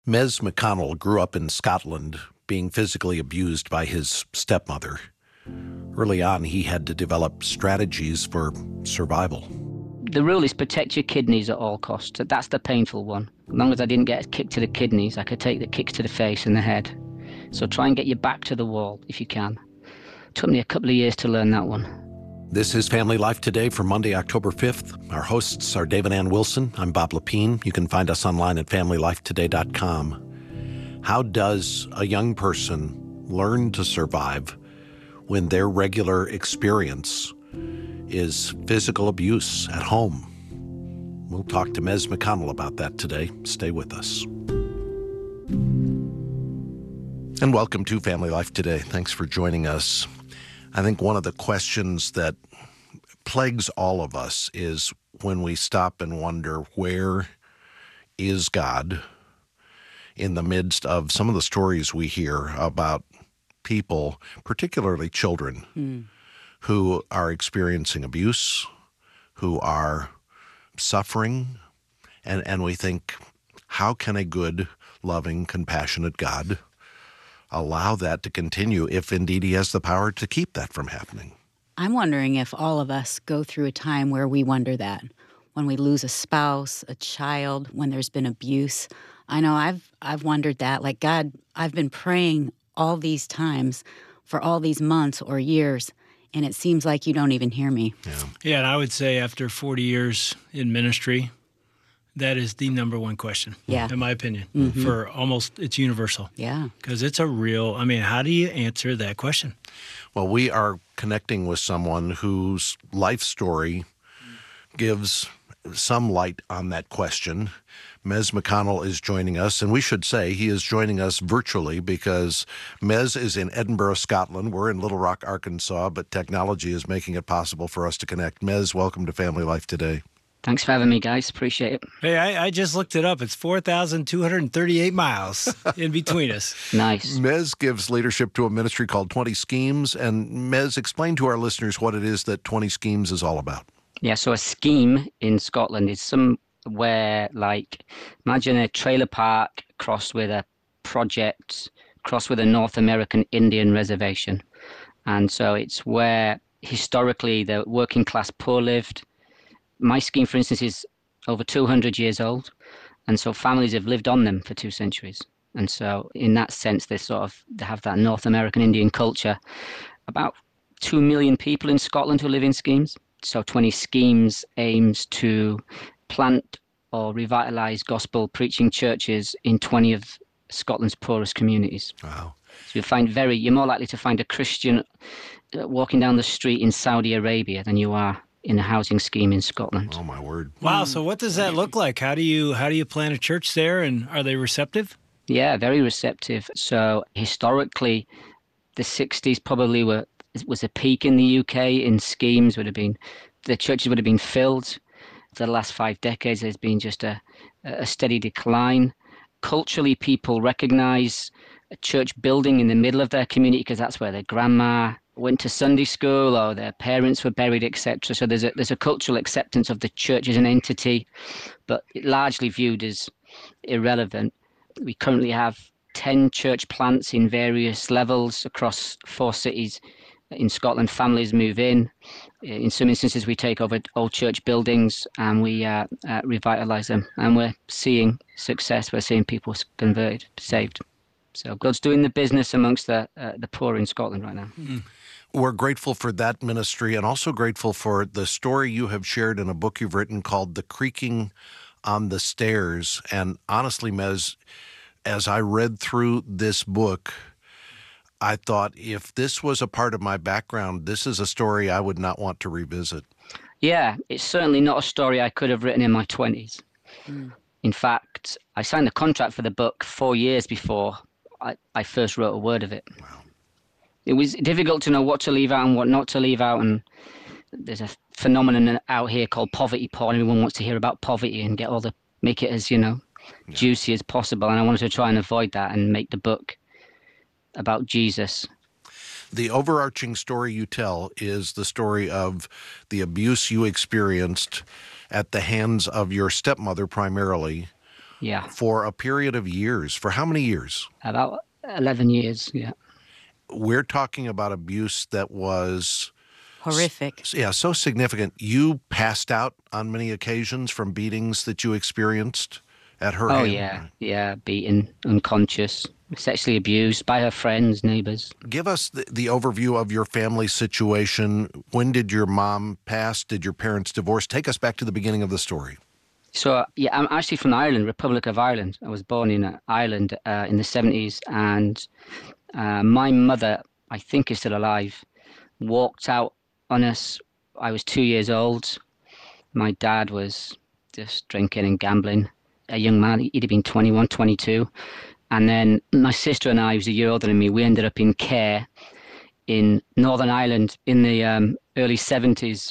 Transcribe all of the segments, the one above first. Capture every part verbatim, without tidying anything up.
Mez McConnell grew up in Scotland, being physically abused by his stepmother. Early on, he had to develop strategies for survival. The rule is protect your kidneys at all costs. That's the painful one. As long as I didn't get a kick to the kidneys, I could take the kicks to the face and the head. So try and get your back to the wall if you can. It took me a couple of years to learn that one. This is Family Life Today for Monday, October fifth. Our hosts are David Ann Wilson. I'm Bob Lepine. You can find us online at family life today dot com. How does a young person learn to survive when their regular experience is physical abuse at home? We'll talk to Mez McConnell about that today. Stay with us. And welcome to Family Life Today. Thanks for joining us. I think one of the questions that plagues all of us is when we stop and wonder, where is God in the midst of some of the stories we hear about people, particularly children, mm. who are experiencing abuse, who are suffering, and, and we think, how can a good, loving, compassionate God allow that to continue if indeed he has the power to keep that from happening? I'm wondering if all of us go through a time where we wonder that. When we lose a spouse, a child, when there's been abuse. I know I've I've wondered that. Like, God, I've been praying all these times for all these months or years, and it seems like you don't even hear me. Yeah, yeah, and I would say after forty years in ministry, that is the number one question, yeah. in my opinion, mm-hmm. for almost, it's universal. Yeah. Because it's a real, I mean, how do you answer that question? Well, we are connecting with someone whose life story gives some light on that question. Mez McConnell is joining us, and we should say he is joining us virtually because Mez is in Edinburgh, Scotland. We're in Little Rock, Arkansas, but technology is making it possible for us to connect. Mez, welcome to Family Life Today. Thanks for having me, guys. Appreciate it. Hey, I, I just looked it up. It's four thousand two hundred thirty-eight miles in between us. Nice. Mez gives leadership to a ministry called twenty Schemes. And Mez, explain to our listeners what it is that twenty Schemes is all about. Yeah, so a scheme in Scotland is somewhere like, imagine a trailer park crossed with a project, crossed with a North American Indian reservation. And so it's where historically the working class poor lived. My scheme, for instance, is over two hundred years old, and so families have lived on them for two centuries. And so in that sense, they sort of they have that North American Indian culture. About two million people in Scotland who live in schemes. So twenty Schemes aims to plant or revitalise gospel preaching churches in twenty of Scotland's poorest communities. Wow. So you'll find very, you're more likely to find a Christian walking down the street in Saudi Arabia than you are in a housing scheme in Scotland. Oh, my word. Wow, so what does that look like? How do you how do you plant a church there, and are they receptive? Yeah, very receptive. So historically, the sixties probably were was a peak in the U K in schemes. Would have been the churches would have been filled. For the last five decades, there's been just a, a steady decline. Culturally, people recognise a church building in the middle of their community because that's where their grandma went to Sunday school or their parents were buried, et cetera. So there's a there's a cultural acceptance of the church as an entity, but largely viewed as irrelevant. We currently have ten church plants in various levels across four cities in Scotland. Families move in. In some instances, we take over old church buildings and we uh, uh, revitalise them. And we're seeing success. We're seeing people converted, saved. So God's doing the business amongst the uh, the poor in Scotland right now. Mm. We're grateful for that ministry and also grateful for the story you have shared in a book you've written called The Creaking on the Stairs. And honestly, Mez, as I read through this book, I thought, if this was a part of my background, this is a story I would not want to revisit. Yeah, it's certainly not a story I could have written in my twenties. Mm. In fact, I signed the contract for the book four years before I, I first wrote a word of it. Wow. It was difficult to know what to leave out and what not to leave out, and there's a phenomenon out here called poverty porn. Everyone wants to hear about poverty and get all the make it as, you know, yeah. juicy as possible, and I wanted to try and avoid that and make the book about Jesus. The overarching story you tell is the story of the abuse you experienced at the hands of your stepmother primarily, Yeah. For a period of years. For how many years? About eleven years, yeah. We're talking about abuse that was Horrific. s- yeah, so significant. You passed out on many occasions from beatings that you experienced at her Oh, hand. yeah, yeah, beaten, unconscious, sexually abused by her friends, neighbors. Give us the, the overview of your family situation. When did your mom pass? Did your parents divorce? Take us back to the beginning of the story. So, yeah, I'm actually from Ireland, Republic of Ireland. I was born in uh, Ireland uh, in the seventies, and uh, my mother, I think is still alive, walked out on us. I was two years old. My dad was just drinking and gambling. A young man, he'd have been twenty-one, twenty-two. And then my sister and I, who's a year older than me, we ended up in care in Northern Ireland in the um, early seventies,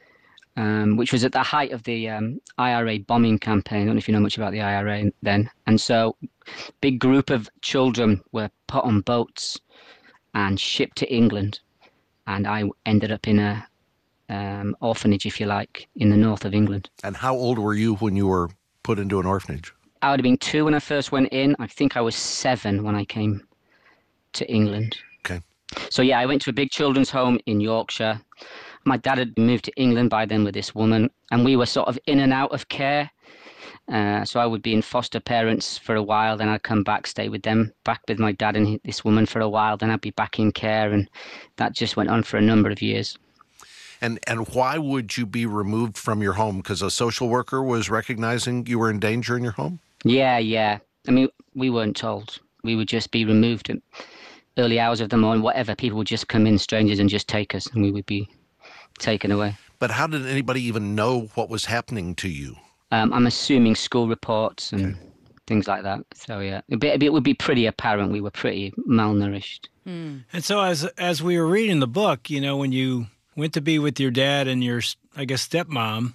um, which was at the height of the um, I R A bombing campaign. I don't know if you know much about the I R A then. And so big group of children were put on boats and shipped to England. And I ended up in a um, orphanage, if you like, in the north of England. And how old were you when you were put into an orphanage? I would have been two when I first went in. I think I was seven when I came to England. Okay. So yeah, I went to a big children's home in Yorkshire. My dad had moved to England by then with this woman, and we were sort of in and out of care. Uh, so I would be in foster parents for a while, then I'd come back, stay with them, back with my dad and this woman for a while, then I'd be back in care, and that just went on for a number of years. And and why would you be removed from your home? Because a social worker was recognizing you were in danger in your home? Yeah, yeah. I mean, we weren't told. We would just be removed at early hours of the morning, whatever. People would just come in, strangers, and just take us, and we would be taken away. But how did anybody even know what was happening to you? Um, I'm assuming school reports and Okay. things like that. So yeah, it, be, it would be pretty apparent we were pretty malnourished. Mm. And so as as we were reading the book, you know, when you went to be with your dad and your, I guess, stepmom,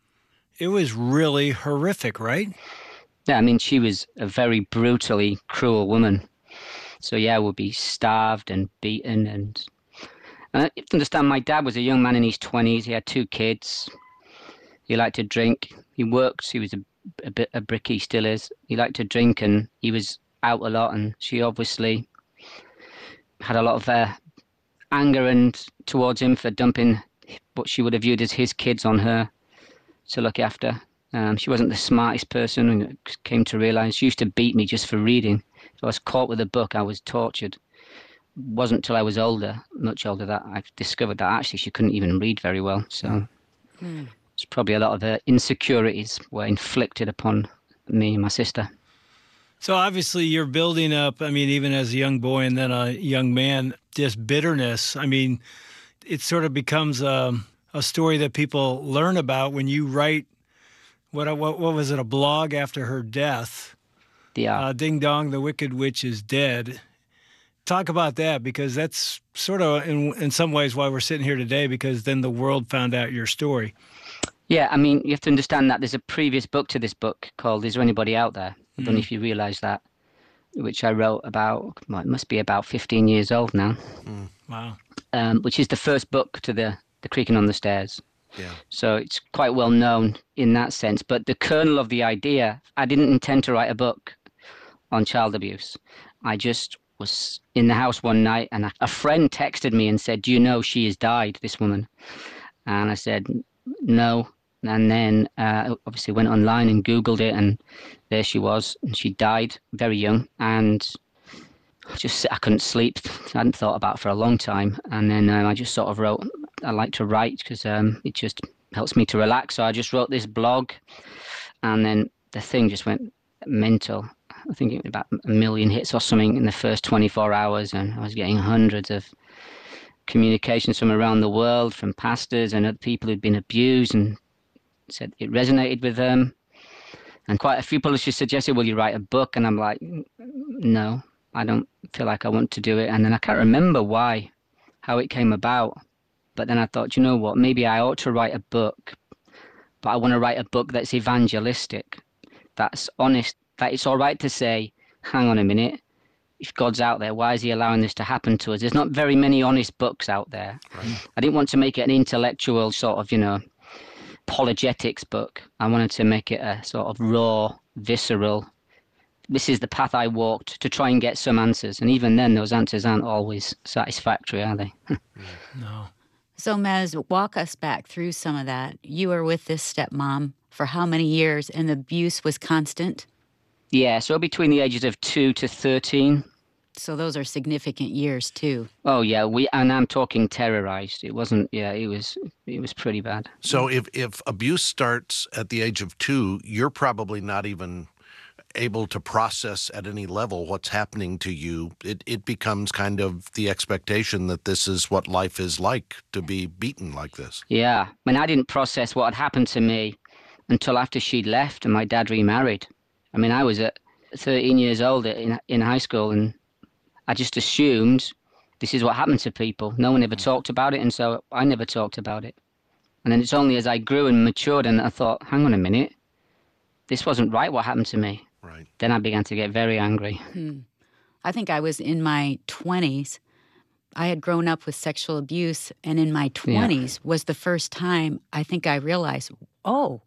it was really horrific, right? Yeah, I mean, she was a very brutally cruel woman. So yeah, we'd be starved and beaten. And, and you have to understand, my dad was a young man in his twenties. He had two kids. He liked to drink. He worked. He was a, a bit a brick. He still is. He liked to drink, and he was out a lot. And she obviously had a lot of uh, anger and towards him for dumping what she would have viewed as his kids on her to look after. Um, she wasn't the smartest person, and I came to realise she used to beat me just for reading. If I was caught with a book, I was tortured. It wasn't until I was older, much older, that I discovered that actually she couldn't even read very well. So Mm. it's probably a lot of her insecurities were inflicted upon me and my sister. So obviously you're building up, I mean, even as a young boy and then a young man, this bitterness. I mean, it sort of becomes a, a story that people learn about when you write, what, what, what was it, a blog after her death? Yeah. Uh, Ding Dong, the Wicked Witch is Dead. Talk about that, because that's sort of, in, in some ways, why we're sitting here today, because then the world found out your story. Yeah, I mean, you have to understand that there's a previous book to this book called Is There Anybody Out There? I don't know if you realise that, which I wrote about, well, it must be about fifteen years old now, Wow. um, which is the first book to the, the Creaking on the Stairs. Yeah. So it's quite well known in that sense. But the kernel of the idea, I didn't intend to write a book on child abuse. I just was in the house one night, and a, a friend texted me and said, "Do you know she has died, this woman?" And I said, "No." And then uh, obviously went online and Googled it, and there she was. And she died very young, and I just I couldn't sleep. I hadn't thought about it for a long time. And then um, I just sort of wrote, I like to write because um, it just helps me to relax. So I just wrote this blog, and then the thing just went mental. I think it was about a million hits or something in the first twenty-four hours, and I was getting hundreds of communications from around the world, from pastors and other people who'd been abused, and said it resonated with them. And quite a few publishers suggested, "Will you write a book?" And I'm like, no, I don't feel like I want to do it. And then I can't remember why, how it came about. But then I thought, you know what, maybe I ought to write a book, but I want to write a book that's evangelistic, that's honest, that it's all right to say, hang on a minute, if God's out there, why is he allowing this to happen to us? There's not very many honest books out there. Right. I didn't want to make it an intellectual sort of, you know, apologetics book. I wanted to make it a sort of raw, visceral, this is the path I walked to try and get some answers. And even then, those answers aren't always satisfactory, are they? No. So, Mez, walk us back through some of that. You were with this stepmom for how many years, and the abuse was constant? Yeah, so between the ages of two to thirteen. So those are significant years, too. Oh, yeah, we and I'm talking terrorized. It wasn't, yeah, it was it was pretty bad. So if, if abuse starts at the age of two, you're probably not even able to process at any level what's happening to you. It it becomes kind of the expectation that this is what life is like, to be beaten like this. Yeah, I mean, I didn't process what had happened to me until after she'd left and my dad remarried. I mean, I was at thirteen years old in in high school, and I just assumed this is what happened to people. No one ever talked about it, and so I never talked about it. And then it's only as I grew and matured and I thought, hang on a minute, this wasn't right what happened to me. Right. Then I began to get very angry. Hmm. I think I was in my twenties. I had grown up with sexual abuse, and in my twenties yeah. was the first time I think I realized, oh,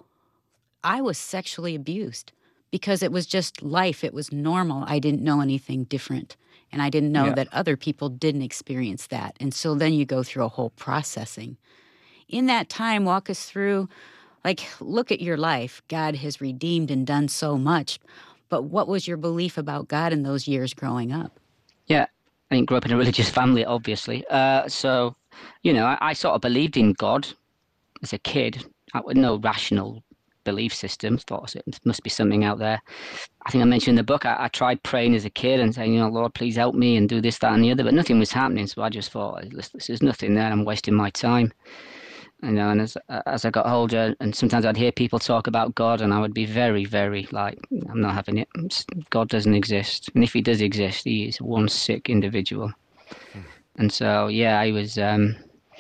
I was sexually abused, because it was just life. It was normal. I didn't know anything different, and I didn't know yeah. that other people didn't experience that. And so then you go through a whole processing. In that time, walk us through, like, look at your life. God has redeemed and done so much. But what was your belief about God in those years growing up? Yeah, I didn't grow up in a religious family, obviously. Uh, so, you know, I, I sort of believed in God as a kid. I had no rational belief system. Thought it must be something out there. I think I mentioned in the book, I, I tried praying as a kid and saying, you know, Lord, please help me and do this, that, and the other. But nothing was happening. So I just thought, there's nothing there. I'm wasting my time. You know, and as as I got older, and sometimes I'd hear people talk about God, and I would be very, very like, I'm not having it. God doesn't exist, and if he does exist, he is one sick individual. Hmm. And so, yeah, I was, um,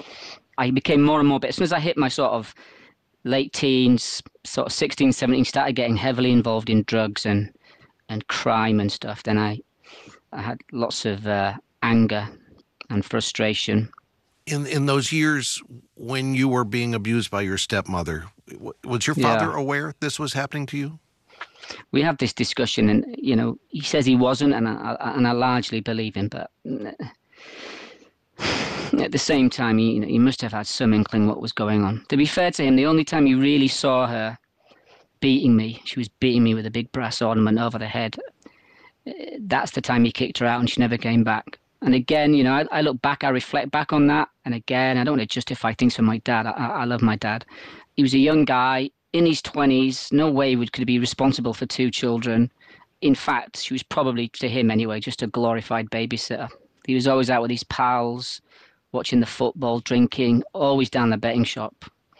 I became more and more. But as soon as I hit my sort of late teens, sort of sixteen, seventeen, started getting heavily involved in drugs and and crime and stuff. Then I, I had lots of uh, anger and frustration. In in those years when you were being abused by your stepmother, was your father yeah. aware this was happening to you? We have this discussion, and you know, he says he wasn't, and I and I largely believe him. But at the same time, he, you know, he must have had some inkling what was going on. To be fair to him, the only time he really saw her beating me, she was beating me with a big brass ornament over the head. That's the time he kicked her out, and she never came back. And again, you know, I, I look back, I reflect back on that. And again, I don't want to justify things for my dad. I, I love my dad. He was a young guy in his twenties. No way would could he be responsible for two children. In fact, she was probably, to him anyway, just a glorified babysitter. He was always out with his pals, watching the football, drinking, always down the betting shop.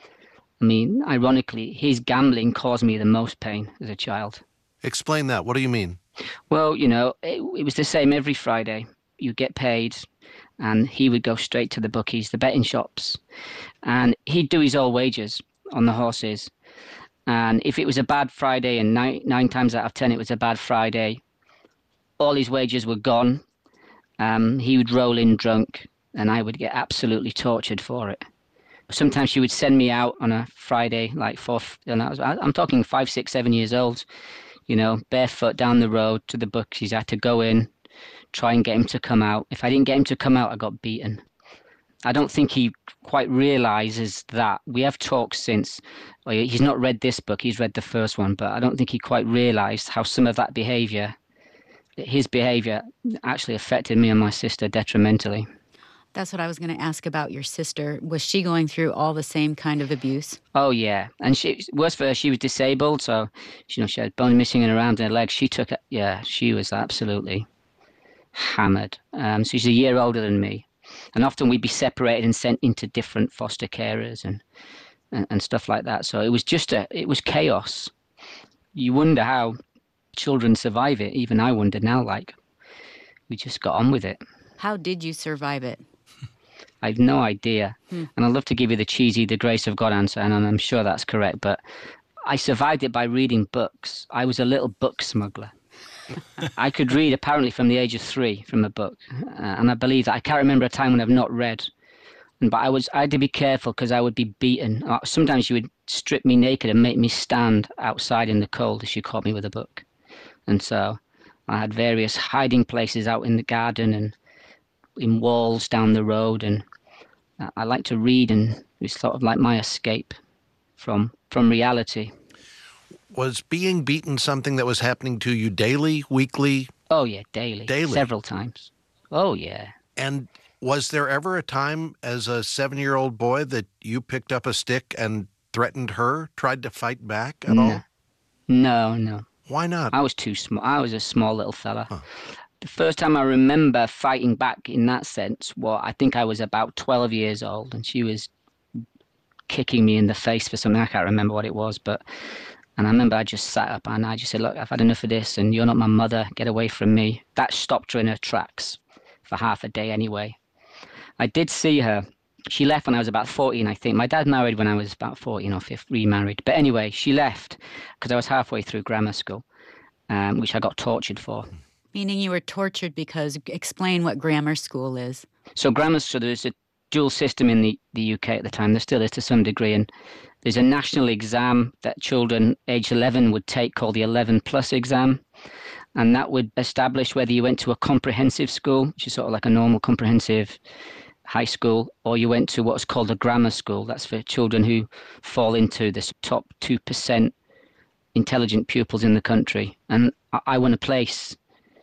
I mean, ironically, his gambling caused me the most pain as a child. Explain that. What do you mean? Well, you know, it, it was the same every Friday. You get paid, and he would go straight to the bookies, the betting shops, and he'd do his old wagers on the horses. And if it was a bad Friday, and nine, nine times out of ten it was a bad Friday, all his wagers were gone. Um, he would roll in drunk, and I would get absolutely tortured for it. Sometimes she would send me out on a Friday, like four, and I was, I'm talking five, six, seven years old, you know, barefoot down the road to the bookies. I had to go in, try and get him to come out. If I didn't get him to come out, I got beaten. I don't think he quite realizes that. We have talked since. Well, he's not read this book, he's read the first one, but I don't think he quite realized how some of that behavior, his behavior, actually affected me and my sister detrimentally. That's what I was going to ask about your sister. Was she going through all the same kind of abuse? Oh, yeah. And she, worse for her, she was disabled, so you know, she had bone missing in her arms and her legs. She took it, yeah, she was absolutely hammered. Um, so she's a year older than me, and often we'd be separated and sent into different foster carers and, and and stuff like that. So it was just a it was chaos. You wonder how children survive it. Even I wonder now. Like, we just got on with it. How did you survive it? I have no idea. Hmm. And I'd love to give you the cheesy "the grace of God" answer, and I'm sure that's correct, but I survived it by reading books. I was a little book smuggler. I could read apparently from the age of three from a book, uh, and I believe that I can't remember a time when I've not read But I was I had to be careful because I would be beaten. Uh, Sometimes she would strip me naked and make me stand outside in the cold if she caught me with a book. And so I had various hiding places out in the garden and in walls down the road. And uh, I like to read, and it was sort of like my escape from from reality. Was being beaten something that was happening to you daily, weekly? Oh, yeah, daily. Daily? Several times. Oh, yeah. And was there ever a time as a seven-year-old boy that you picked up a stick and threatened her, tried to fight back at no. all? No, no. Why not? I was too small. I was a small little fella. Huh. The first time I remember fighting back in that sense, well, I think I was about twelve years old, and she was kicking me in the face for something. I can't remember what it was, but and I remember I just sat up and I just said, look, I've had enough of this, and you're not my mother. Get away from me. That stopped her in her tracks for half a day anyway. I did see her. She left when I was about fourteen, I think. My dad married when I was about fourteen or fifteen, remarried. But anyway, she left because I was halfway through grammar school, um, which I got tortured for. Meaning you were tortured because, explain what grammar school is. So grammar school, there's a dual system in the, the U K at the time. There still is to some degree. And there's a national exam that children age eleven would take called the eleven plus exam. And that would establish whether you went to a comprehensive school, which is sort of like a normal comprehensive high school, or you went to what's called a grammar school. That's for children who fall into the top two percent intelligent pupils in the country. And I, I won a place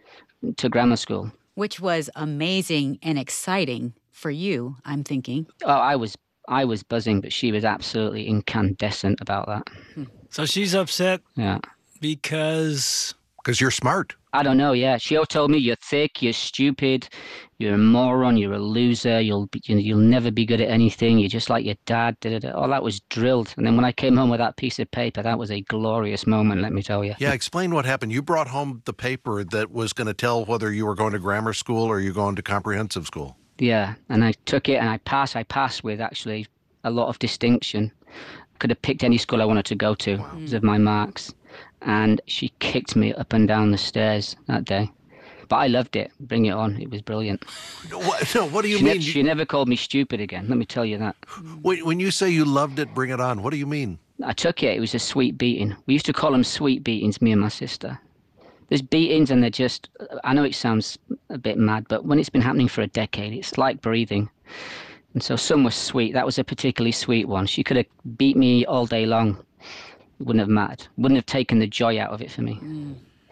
to grammar school. Which was amazing and exciting for you, I'm thinking. Oh, I was I was buzzing, but she was absolutely incandescent about that. So she's upset Yeah. because... Because you're smart. I don't know, yeah. She always told me, you're thick, you're stupid, you're a moron, you're a loser, you'll be, you'll never be good at anything, you're just like your dad. Da, da, da. All that was drilled. And then when I came home with that piece of paper, that was a glorious moment, let me tell you. Yeah, explain what happened. You brought home the paper that was going to tell whether you were going to grammar school or you going to comprehensive school. Yeah, and I took it and I passed. I passed with actually a lot of distinction. Could have picked any school I wanted to go to wow. because of my marks. And she kicked me up and down the stairs that day. But I loved it. Bring it on. It was brilliant. What, no, what do you she mean? Ne- she never called me stupid again. Let me tell you that. When you say you loved it, bring it on. What do you mean? I took it. It was a sweet beating. We used to call them sweet beatings, me and my sister. There's beatings and they're just, I know it sounds a bit mad, but when it's been happening for a decade, it's like breathing. And so some were sweet. That was a particularly sweet one. She could have beat me all day long. It wouldn't have mattered. Wouldn't have taken the joy out of it for me. Mm.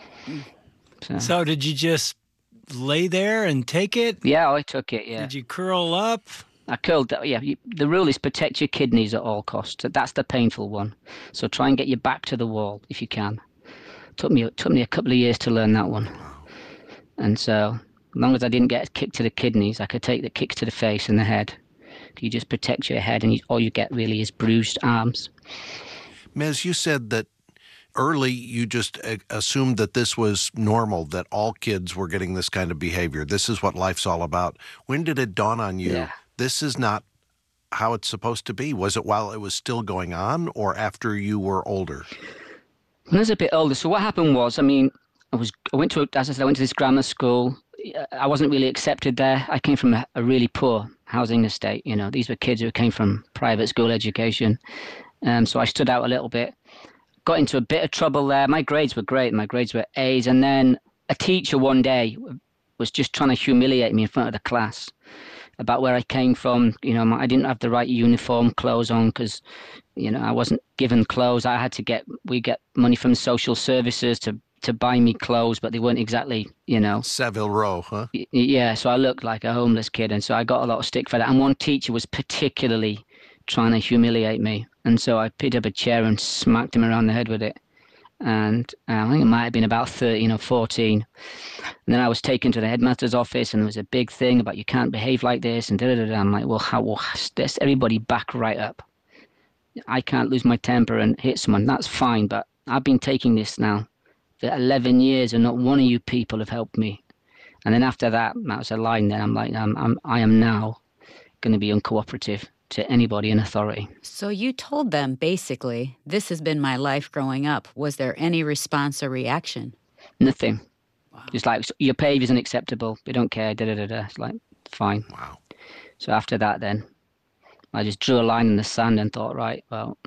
So. so did you just lay there and take it? Yeah, I took it, yeah. Did you curl up? I curled up, yeah. The rule is protect your kidneys at all costs. That's the painful one. So try and get your back to the wall if you can. Took me took me a couple of years to learn that one. And so as long as I didn't get a kick to the kidneys, I could take the kicks to the face and the head. You just protect your head and you, all you get really is bruised arms. Mez, you said that early you just assumed that this was normal, that all kids were getting this kind of behavior. This is what life's all about. When did it dawn on you, yeah. this is not how it's supposed to be? Was it while it was still going on or after you were older? When I was a bit older, so what happened was, I mean, I was I went to, as I said, I went to this grammar school. I wasn't really accepted there. I came from a, a really poor housing estate. You know, these were kids who came from private school education. Um, so I stood out a little bit, got into a bit of trouble there. My grades were great. My grades were A's. And then a teacher one day was just trying to humiliate me in front of the class about where I came from. You know, I didn't have the right uniform clothes on because, you know, I wasn't given clothes. I had to get, we get money from social services to to buy me clothes, but they weren't exactly, you know. Savile Row, huh? Y- yeah, so I looked like a homeless kid, and so I got a lot of stick for that. And one teacher was particularly trying to humiliate me, and so I picked up a chair and smacked him around the head with it. And uh, I think it might have been about thirteen or fourteen. And then I was taken to the headmaster's office, and there was a big thing about you can't behave like this, and da da da. I'm like, well, how? Well, let's everybody back right up. I can't lose my temper and hit someone. That's fine, but I've been taking this now for eleven years, and not one of you people have helped me. And then after that, that was a line. Then I'm like, I'm, I'm I am now going to be uncooperative to anybody in authority. So you told them, basically, this has been my life growing up. Was there any response or reaction? Nothing. Wow. Just like, your behavior isn't acceptable. We don't care, da da da da. It's like, fine. Wow. So after that then, I just drew a line in the sand and thought, right, well,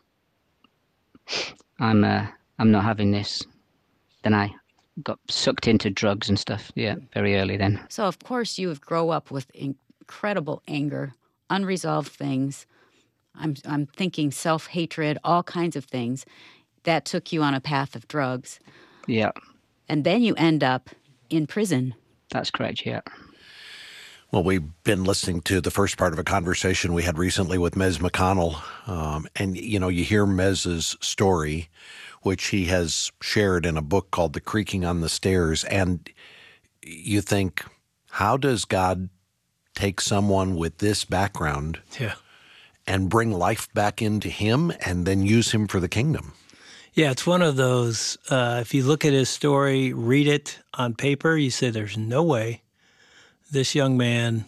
I'm uh, I'm not having this. Then I got sucked into drugs and stuff. Yeah, very early then. So, of course, you have grown up with incredible anger, unresolved things. I'm I'm thinking self-hatred, all kinds of things that took you on a path of drugs. Yeah. And then you end up in prison. That's correct, yeah. Well, we've been listening to the first part of a conversation we had recently with Mez McConnell. Um, and, you know, you hear Mez's story, which he has shared in a book called The Creaking on the Stairs. And you think, how does God take someone with this background Yeah. and bring life back into him and then use him for the kingdom? Yeah, it's one of those, uh, if you look at his story, read it on paper, you say there's no way this young man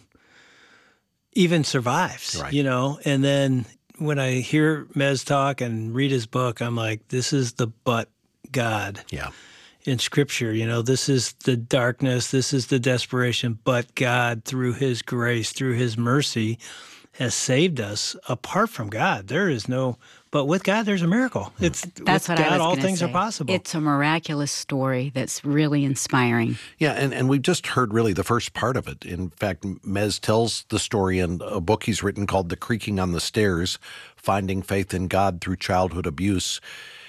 even survives, Right. you know? And then when I hear Mez talk and read his book, I'm like, this is the but God Yeah. in Scripture. You know, this is the darkness, this is the desperation, but God, through his grace, through his mercy, has saved us. Apart from God, there is no, but with God, there's a miracle. It's That's with what God, I was all gonna things say. are possible. It's a miraculous story that's really inspiring. Yeah, and, and we've just heard really the first part of it. In fact, Mez tells the story in a book he's written called The Creaking on the Stairs, Finding Faith in God Through Childhood Abuse.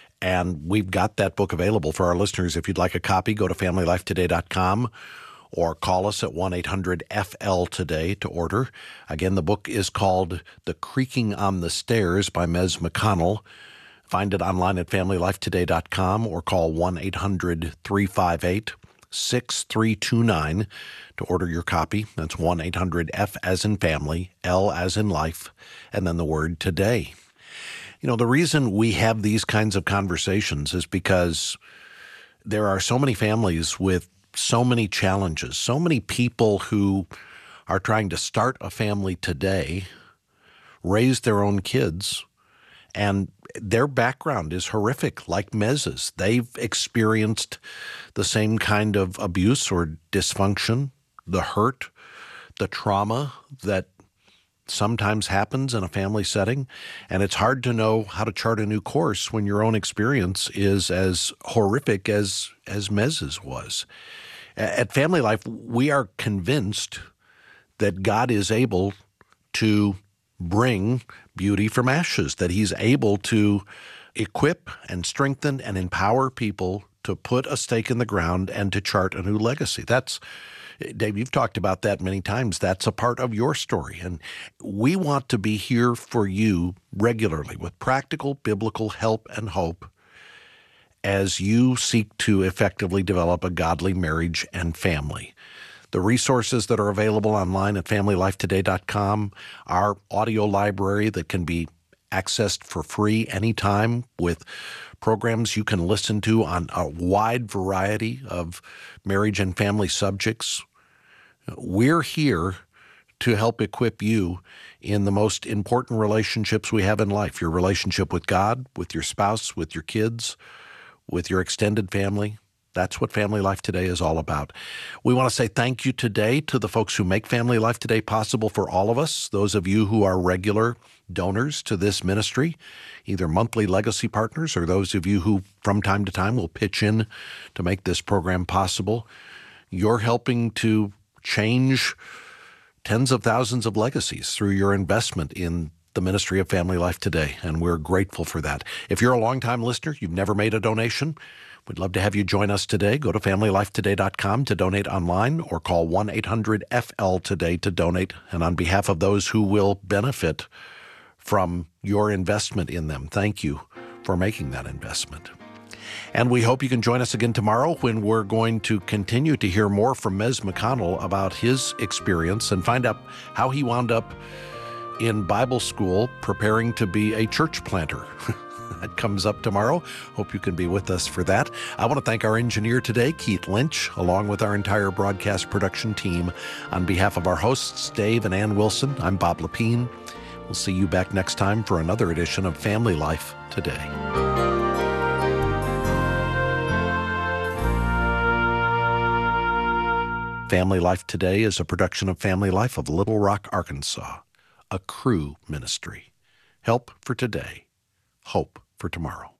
And we've got that book available for our listeners. If you'd like a copy, go to family life today dot com or call us at one eight hundred F L today to order. Again, the book is called The Creaking on the Stairs by Mez McConnell. Find it online at family life today dot com or call one eight hundred three five eight six three two nine to order your copy. That's one eight hundred F as in family, L as in life, and then the word today. You know, the reason we have these kinds of conversations is because there are so many families with so many challenges, so many people who are trying to start a family today, raise their own kids, and their background is horrific, like Mez's. They've experienced the same kind of abuse or dysfunction, the hurt, the trauma that sometimes happens in a family setting. And it's hard to know how to chart a new course when your own experience is as horrific as, as Mez's was. At Family Life, we are convinced that God is able to bring beauty from ashes, that he's able to equip and strengthen and empower people to put a stake in the ground and to chart a new legacy. That's, Dave, you've talked about that many times. That's a part of your story. And we want to be here for you regularly with practical biblical help and hope as you seek to effectively develop a godly marriage and family. The resources that are available online at family life today dot com, our audio library that can be accessed for free anytime with programs you can listen to on a wide variety of marriage and family subjects. We're here to help equip you in the most important relationships we have in life, your relationship with God, with your spouse, with your kids, with your extended family. That's what Family Life Today is all about. We want to say thank you today to the folks who make Family Life Today possible for all of us, those of you who are regular donors to this ministry, either monthly legacy partners or those of you who from time to time will pitch in to make this program possible. You're helping to change tens of thousands of legacies through your investment in the ministry of Family Life Today, and we're grateful for that. If you're a longtime listener, you've never made a donation, we'd love to have you join us today. Go to family life today dot com to donate online or call one eight hundred F L today to donate. And on behalf of those who will benefit from your investment in them, thank you for making that investment. And we hope you can join us again tomorrow when we're going to continue to hear more from Mez McConnell about his experience and find out how he wound up in Bible school preparing to be a church planter. That comes up tomorrow. Hope you can be with us for that. I want to thank our engineer today, Keith Lynch, along with our entire broadcast production team. On behalf of our hosts, Dave and Ann Wilson, I'm Bob Lepine. We'll see you back next time for another edition of Family Life Today. Family Life Today is a production of Family Life of Little Rock, Arkansas, a Cru ministry. Help for today, hope for tomorrow.